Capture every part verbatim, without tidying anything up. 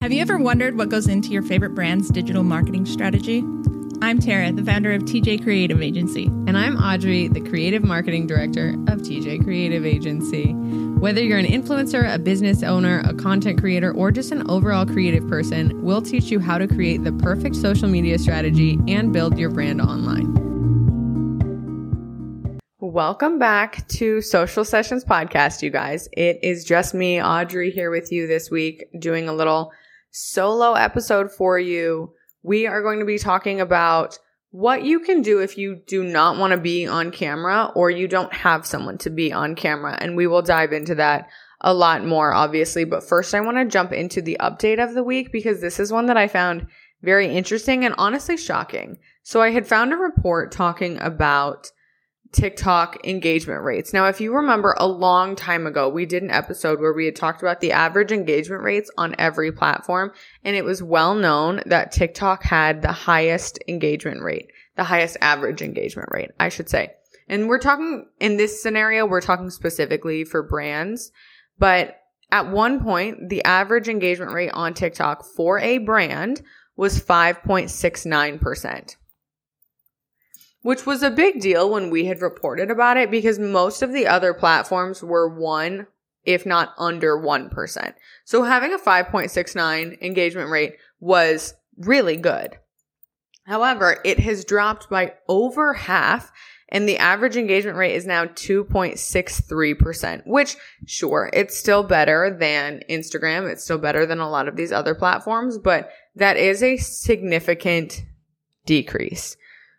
Have you ever wondered what goes into your favorite brand's digital marketing strategy? I'm Tara, the founder of T J Creative Agency. And I'm Audrey, the creative marketing director of T J Creative Agency. Whether you're an influencer, a business owner, a content creator, or just an overall creative person, we'll teach you how to create the perfect social media strategy and build your brand online. Welcome back to Social Sessions Podcast, you guys. It is just me, Audrey, here with you this week, doing a little solo episode for you. We are going to be talking about what you can do if you do not want to be on camera or you don't have someone to be on camera. And we will dive into that a lot more, obviously. But first, I want to jump into the update of the week because this is one that I found very interesting and honestly shocking. So I had found a report talking about TikTok engagement rates. Now, if you remember a long time ago, we did an episode where we had talked about the average engagement rates on every platform. And it was well known that TikTok had the highest engagement rate, the highest average engagement rate, I should say. And we're talking in this scenario, we're talking specifically for brands. But at one point, the average engagement rate on TikTok for a brand was five point six nine percent. Which was a big deal when we had reported about it because most of the other platforms were one, if not under one percent. So having a five point six nine engagement rate was really good. However, it has dropped by over half and the average engagement rate is now two point six three percent, which sure, it's still better than Instagram. It's still better than a lot of these other platforms, but that is a significant decrease.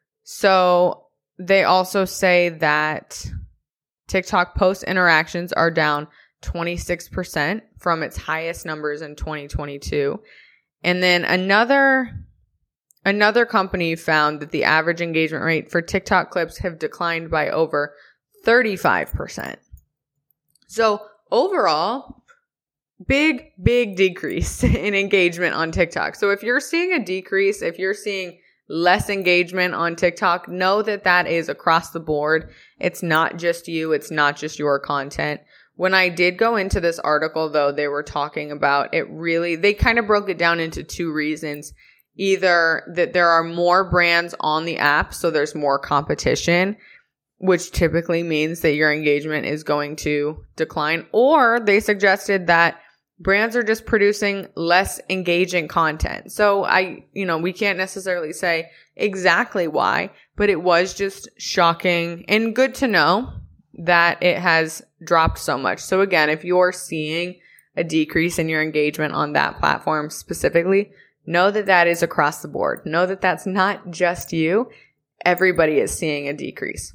So they also say that TikTok post interactions are down twenty-six percent from its highest numbers in twenty twenty-two. And then another, another company found that the average engagement rate for TikTok clips have declined by over thirty-five percent. So overall, big, big decrease in engagement on TikTok. So if you're seeing a decrease, if you're seeing less engagement on TikTok, know that that is across the board. It's not just you. It's not just your content. When I did go into this article, though, they were talking about it really, they kind of broke it down into two reasons. Either that there are more brands on the app, so there's more competition, which typically means that your engagement is going to decline, or they suggested that brands are just producing less engaging content. So I, you know, we can't necessarily say exactly why, but it was just shocking and good to know that it has dropped so much. So again, if you're seeing a decrease in your engagement on that platform specifically, know that that is across the board. Know that that's not just you. Everybody is seeing a decrease.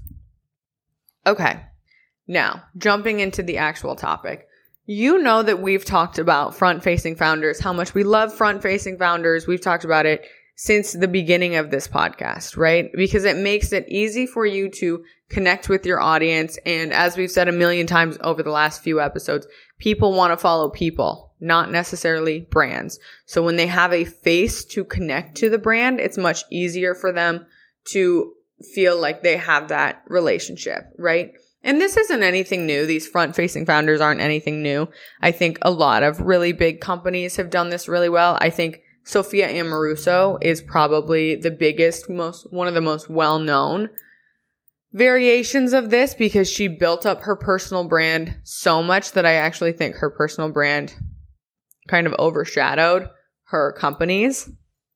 Okay. Now, jumping into the actual topic. You know that we've talked about front-facing founders, how much we love front-facing founders. We've talked about it since the beginning of this podcast, right? Because it makes it easy for you to connect with your audience. And as we've said a million times over the last few episodes, people want to follow people, not necessarily brands. So when they have a face to connect to the brand, it's much easier for them to feel like they have that relationship, right? And this isn't anything new. These front-facing founders aren't anything new. I think a lot of really big companies have done this really well. I think Sophia Amoruso is probably the biggest, most, one of the most well-known variations of this because she built up her personal brand so much that I actually think her personal brand kind of overshadowed her company's.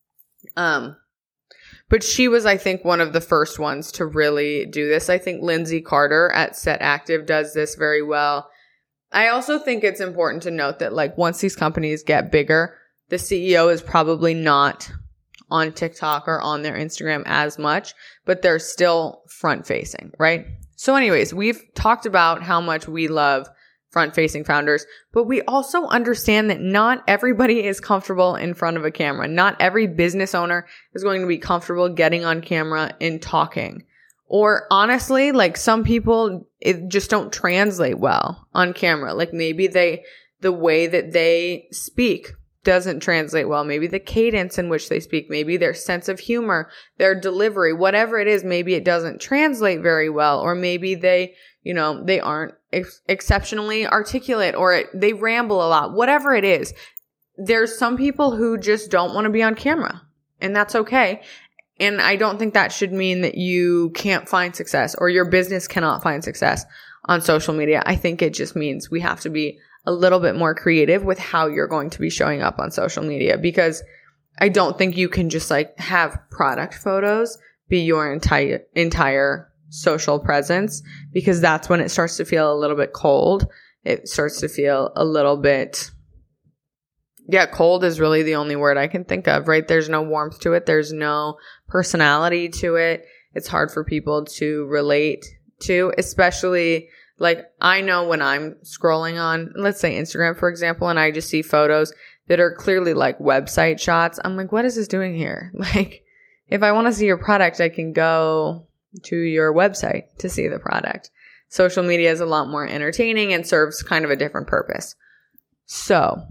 Um, But she was, I think, one of the first ones to really do this. I think Lindsay Carter at Set Active does this very well. I also think it's important to note that, like, once these companies get bigger, the C E O is probably not on TikTok or on their Instagram as much, but they're still front-facing, right? So anyways, we've talked about how much we love front-facing founders, but we also understand that not everybody is comfortable in front of a camera. Not every business owner is going to be comfortable getting on camera and talking. Or honestly, like some people, it just don't translate well on camera. Like maybe they, the way that they speak doesn't translate well. Maybe the cadence in which they speak, maybe their sense of humor, their delivery, whatever it is, maybe it doesn't translate very well. Or maybe they, you know, they aren't ex- exceptionally articulate or it, they ramble a lot. Whatever it is, there's some people who just don't want to be on camera, and that's okay. And I don't think that should mean that you can't find success or your business cannot find success on social media. I think it just means we have to be a little bit more creative with how you're going to be showing up on social media, because I don't think you can just like have product photos be your entire entire social presence, because that's when it starts to feel a little bit cold. It starts to feel a little bit, yeah, cold is really the only word I can think of, right? There's no warmth to it. There's no personality to it. It's hard for people to relate to, especially like I know when I'm scrolling on, let's say Instagram, for example, and I just see photos that are clearly like website shots. I'm like, what is this doing here? Like, if I want to see your product, I can go to your website to see the product. Social media is a lot more entertaining and serves kind of a different purpose. So,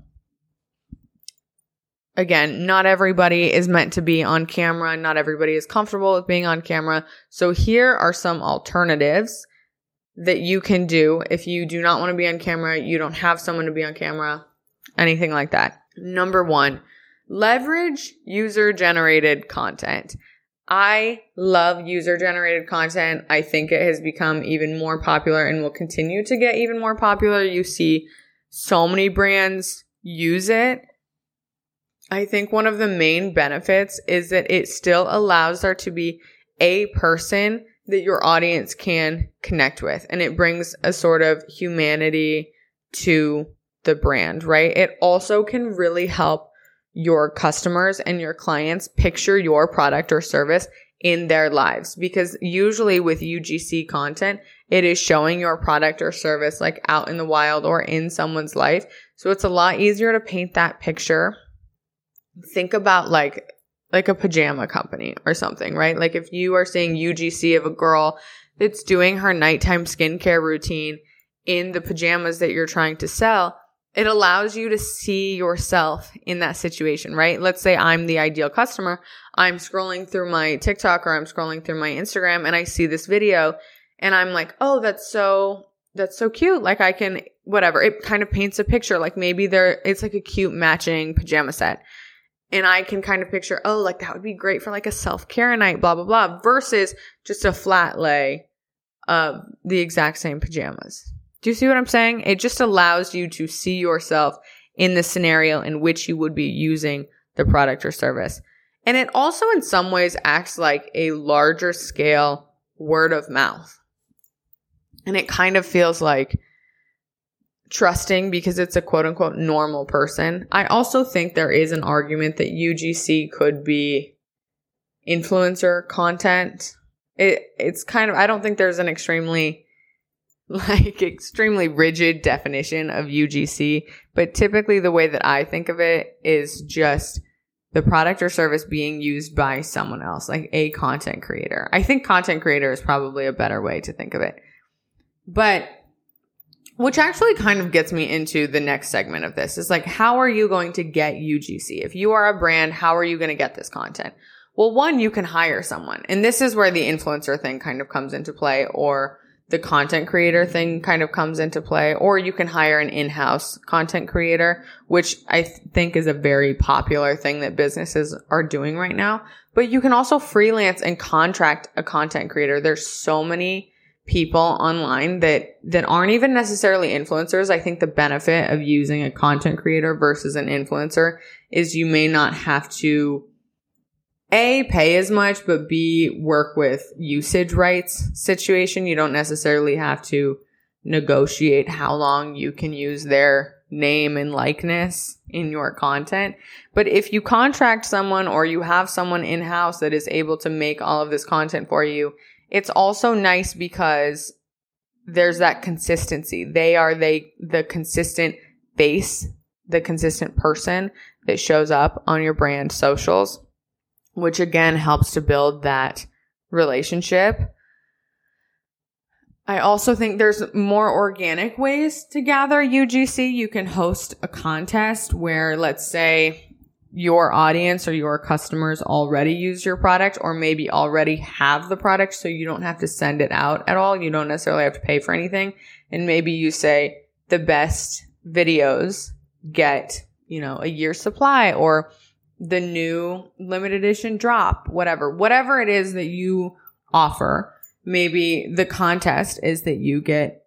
again, not everybody is meant to be on camera. Not everybody is comfortable with being on camera. So here are some alternatives that you can do if you do not want to be on camera, you don't have someone to be on camera, anything like that. Number one, leverage user-generated content. I love user-generated content. I think it has become even more popular and will continue to get even more popular. You see so many brands use it. I think one of the main benefits is that it still allows there to be a person that your audience can connect with. And it brings a sort of humanity to the brand, right? It also can really help your customers and your clients picture your product or service in their lives. Because usually with U G C content, it is showing your product or service like out in the wild or in someone's life. So it's a lot easier to paint that picture. Think about like like a pajama company or something, right? Like if you are seeing U G C of a girl that's doing her nighttime skincare routine in the pajamas that you're trying to sell, it allows you to see yourself in that situation, right? Let's say I'm the ideal customer. I'm scrolling through my TikTok or I'm scrolling through my Instagram and I see this video and I'm like, oh, that's so, that's so cute. Like I can, whatever. It kind of paints a picture. Like maybe there, it's like a cute matching pajama set. And I can kind of picture, oh, like that would be great for like a self-care night, blah, blah, blah, versus just a flat lay of the exact same pajamas. Do you see what I'm saying? It just allows you to see yourself in the scenario in which you would be using the product or service. And it also in some ways acts like a larger scale word of mouth. And it kind of feels like trusting because it's a quote unquote normal person. I also think there is an argument that U G C could be influencer content. It it's kind of, I don't think there's an extremely like extremely rigid definition of U G C, but typically the way that I think of it is just the product or service being used by someone else, like a content creator. I think content creator is probably a better way to think of it. But which actually kind of gets me into the next segment of this is like, how are you going to get U G C? If you are a brand, how are you going to get this content? Well, one, you can hire someone. And this is where the influencer thing kind of comes into play, or the content creator thing kind of comes into play, or you can hire an in-house content creator, which I th- think is a very popular thing that businesses are doing right now. But you can also freelance and contract a content creator. There's so many people online that, that aren't even necessarily influencers. I think the benefit of using a content creator versus an influencer is you may not have to A, pay as much, but B, work with usage rights situation. You don't necessarily have to negotiate how long you can use their name and likeness in your content. But if you contract someone or you have someone in-house that is able to make all of this content for you, it's also nice because there's that consistency. They are they the consistent face, the consistent person that shows up on your brand socials, which again helps to build that relationship. I also think there's more organic ways to gather U G C. You can host a contest where, let's say, your audience or your customers already use your product or maybe already have the product, so you don't have to send it out at all. You don't necessarily have to pay for anything. And maybe you say the best videos get you know, a year's supply or the new limited edition drop, whatever, whatever it is that you offer. Maybe the contest is that you get,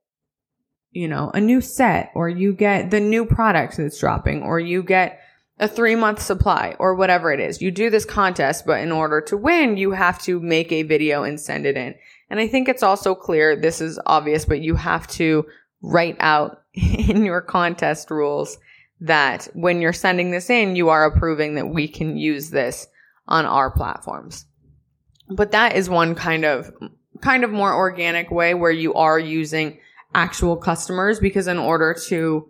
you know, a new set, or you get the new product that's dropping, or you get a three month supply, or whatever it is. You do this contest, but in order to win, you have to make a video and send it in. And I think it's also clear, this is obvious, but you have to write out in your contest rules that when you're sending this in, you are approving that we can use this on our platforms. But that is one kind of kind of more organic way where you are using actual customers, because in order to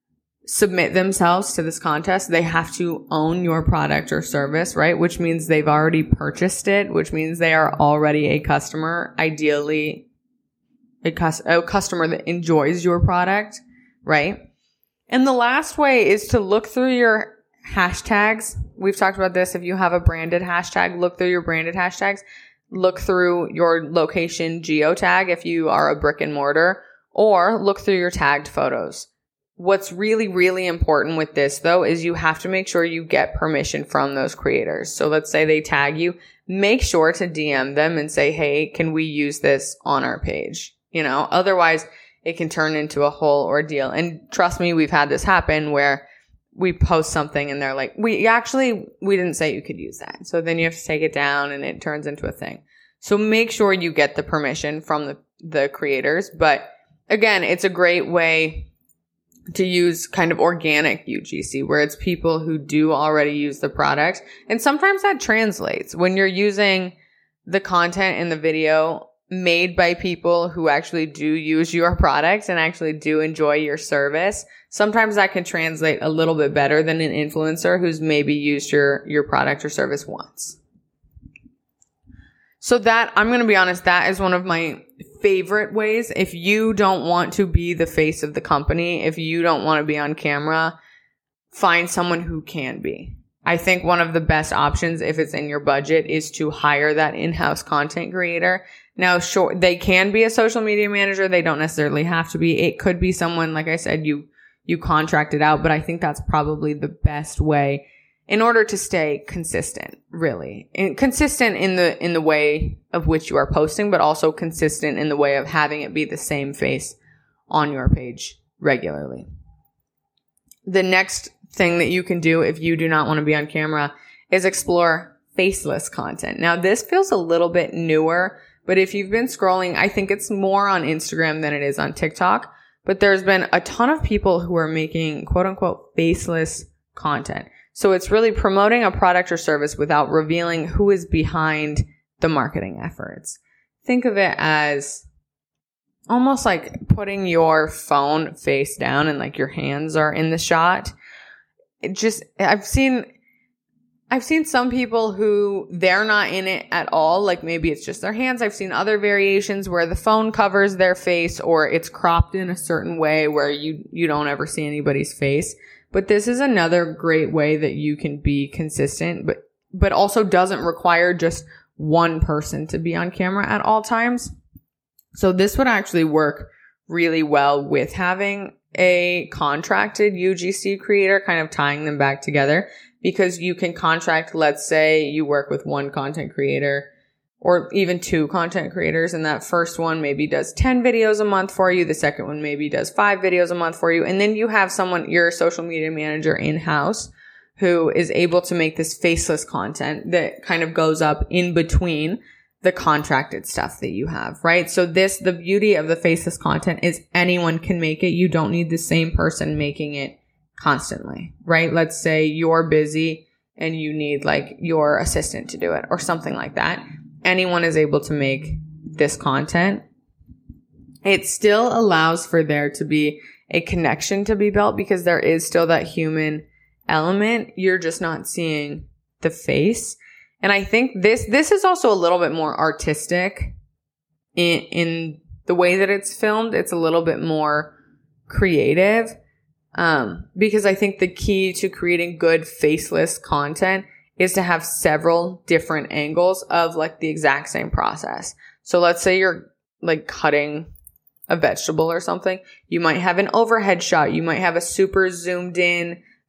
submit themselves to this contest, they have to own your product or service, right? Which means they've already purchased it, which means they are already a customer, ideally a, cus- a customer that enjoys your product, right? And the last way is to look through your hashtags. We've talked about this. If you have a branded hashtag, look through your branded hashtags. Look through your location geotag if you are a brick and mortar, or look through your tagged photos. What's really, really important with this, though, is you have to make sure you get permission from those creators. So let's say they tag you. Make sure to D M them and say, hey, can we use this on our page? You know, otherwise it can turn into a whole ordeal. And trust me, we've had this happen where we post something and they're like, we actually, we didn't say you could use that. So then you have to take it down and it turns into a thing. So make sure you get the permission from the, the creators. But again, it's a great way to use kind of organic U G C, where it's people who do already use the product. And sometimes that translates when you're using the content in the video made by people who actually do use your products and actually do enjoy your service. Sometimes that can translate a little bit better than an influencer who's maybe used your, your product or service once. So that, I'm going to be honest, that is one of my favorite ways. If you don't want to be the face of the company, if you don't want to be on camera, find someone who can be. I think one of the best options, if it's in your budget, is to hire that in-house content creator. Now, sure, they can be a social media manager. They don't necessarily have to be. It could be someone, like I said, you, you contract it out, but I think that's probably the best way in order to stay consistent, really. And consistent in the, in the way of which you are posting, but also consistent in the way of having it be the same face on your page regularly. The next thing that you can do if you do not want to be on camera is explore faceless content. Now, this feels a little bit newer, but if you've been scrolling, I think it's more on Instagram than it is on TikTok. But there's been a ton of people who are making quote unquote faceless content. So it's really promoting a product or service without revealing who is behind the marketing efforts. Think of it as almost like putting your phone face down and like your hands are in the shot. It just, I've seen, I've seen some people who they're not in it at all. Like maybe it's just their hands. I've seen other variations where the phone covers their face or it's cropped in a certain way where you, you don't ever see anybody's face. But this is another great way that you can be consistent, but, but also doesn't require just one person to be on camera at all times. So this would actually work really well with having a contracted U G C creator, kind of tying them back together, because you can contract, let's say you work with one content creator or even two content creators, and that first one maybe does ten videos a month for you. The second one maybe does five videos a month for you. And then you have someone, your social media manager in-house, who is able to make this faceless content that kind of goes up in between the contracted stuff that you have, right? So this, the beauty of the faceless content is anyone can make it. You don't need the same person making it constantly, right? Let's say you're busy and you need like your assistant to do it or something like that. Anyone is able to make this content. It still allows for there to be a connection to be built because there is still that human element. You're just not seeing the face. And I think this, this is also a little bit more artistic in, in the way that it's filmed. It's a little bit more creative. Um, because I think the key to creating good faceless content is to have several different angles of like the exact same process. So let's say you're like cutting a vegetable or something. You might have an overhead shot. You might have a super zoomed in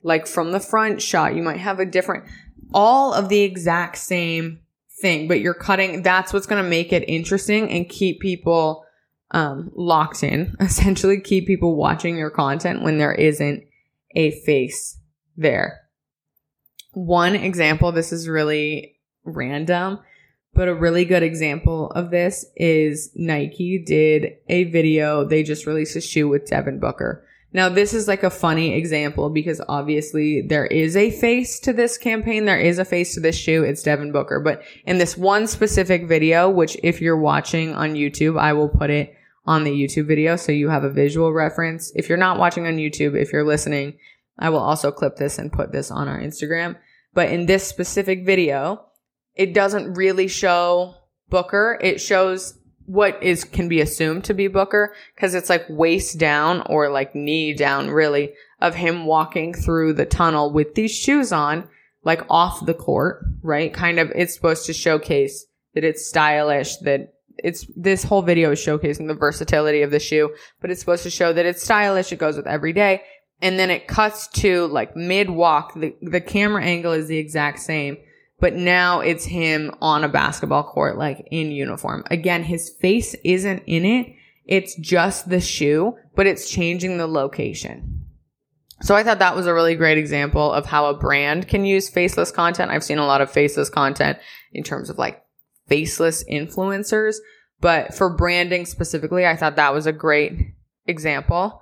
like from the front shot. You might have a different, all of the exact same thing, but you're cutting. That's what's going to make it interesting and keep people um, locked in, essentially keep people watching your content when there isn't a face there. One example, this is really random, but a really good example of this is Nike did a video. They just released a shoe with Devin Booker. Now, this is like a funny example because obviously there is a face to this campaign. There is a face to this shoe. It's Devin Booker. But in this one specific video, which if you're watching on YouTube, I will put it on the YouTube video so you have a visual reference. If you're not watching on YouTube, if you're listening, I will also clip this and put this on our Instagram. But in this specific video, it doesn't really show Booker. It shows what is can be assumed to be Booker because it's like waist down or like knee down really of him walking through the tunnel with these shoes on, like off the court, right? Kind of, it's supposed to showcase that it's stylish, that it's, this whole video is showcasing the versatility of the shoe, but it's supposed to show that it's stylish. It goes with every day. And then it cuts to like mid walk. The, the camera angle is the exact same. But now it's him on a basketball court, like in uniform. Again, his face isn't in it. It's just the shoe, but it's changing the location. So I thought that was a really great example of how a brand can use faceless content. I've seen a lot of faceless content in terms of like faceless influencers. But for branding specifically, I thought that was a great example.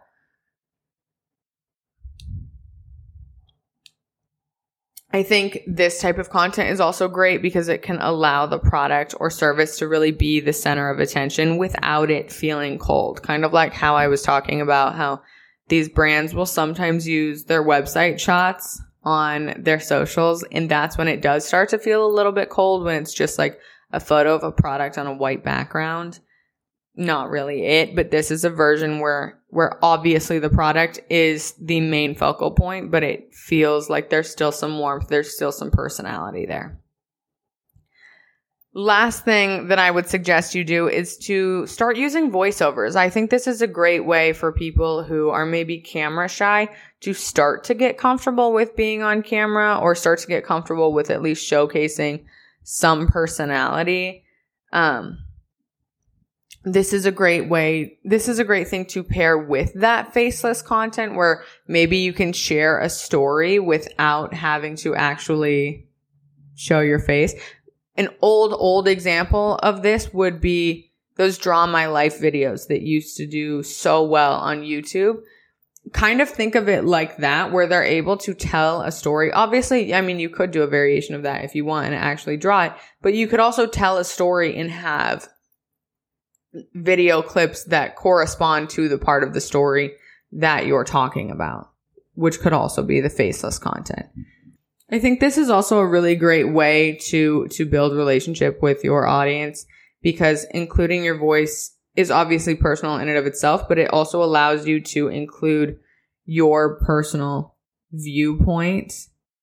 I think this type of content is also great because it can allow the product or service to really be the center of attention without it feeling cold. Kind of like how I was talking about how these brands will sometimes use their website shots on their socials. And that's when it does start to feel a little bit cold, when it's just like a photo of a product on a white background. Not really it, but this is a version where where obviously the product is the main focal point, but it feels like there's still some warmth, there's still some personality there. Last thing that I would suggest you do is to start using voiceovers. I think this is a great way for people who are maybe camera shy to start to get comfortable with being on camera, or start to get comfortable with at least showcasing some personality. Um, This is a great way, this is a great thing to pair with that faceless content where maybe you can share a story without having to actually show your face. An old, old example of this would be those Draw My Life videos that used to do so well on YouTube. Kind of think of it like that, where they're able to tell a story. Obviously, I mean, you could do a variation of that if you want and actually draw it, but you could also tell a story and have video clips that correspond to the part of the story that you're talking about, which could also be the faceless content. I think this is also a really great way to, to build relationship with your audience, because including your voice is obviously personal in and of itself, but it also allows you to include your personal viewpoint,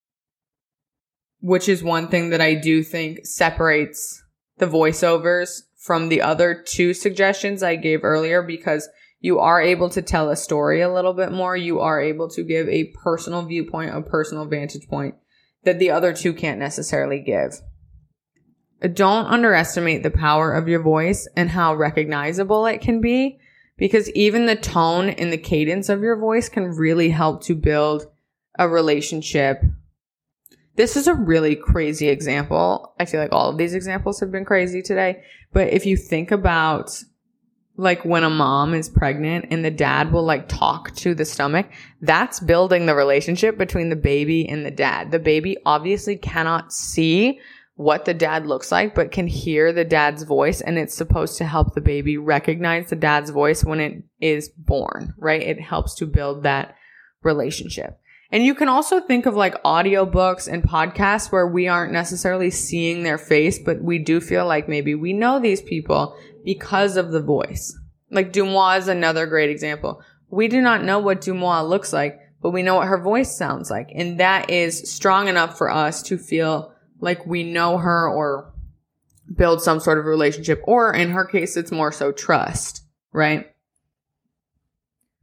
which is one thing that I do think separates the voiceovers from the other two suggestions I gave earlier, because you are able to tell a story a little bit more. You are able to give a personal viewpoint, a personal vantage point that the other two can't necessarily give. Don't underestimate the power of your voice and how recognizable it can be, because even the tone and the cadence of your voice can really help to build a relationship. This is a really crazy example. I feel like all of these examples have been crazy today. But if you think about like when a mom is pregnant and the dad will like talk to the stomach, that's building the relationship between the baby and the dad. The baby obviously cannot see what the dad looks like, but can hear the dad's voice. And it's supposed to help the baby recognize the dad's voice when it is born, right? It helps to build that relationship. And you can also think of like audiobooks and podcasts where we aren't necessarily seeing their face, but we do feel like maybe we know these people because of the voice. Like Dumois is another great example. We do not know what Dumois looks like, but we know what her voice sounds like. And that is strong enough for us to feel like we know her or build some sort of relationship. Or in her case, it's more so trust, right?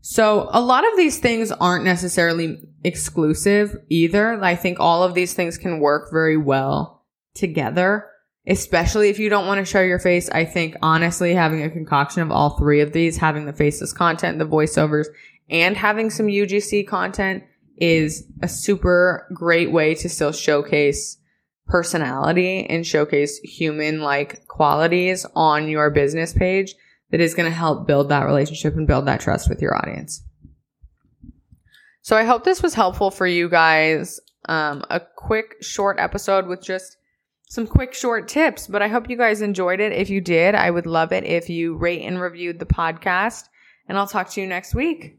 So a lot of these things aren't necessarily exclusive either. I think all of these things can work very well together, especially if you don't want to show your face. I think honestly, having a concoction of all three of these, having the faceless content, the voiceovers, and having some U G C content is a super great way to still showcase personality and showcase human like qualities on your business page that is going to help build that relationship and build that trust with your audience. So I hope this was helpful for you guys. Um, a quick short episode with just some quick short tips, but I hope you guys enjoyed it. If you did, I would love it if you rate and reviewed the podcast, and I'll talk to you next week.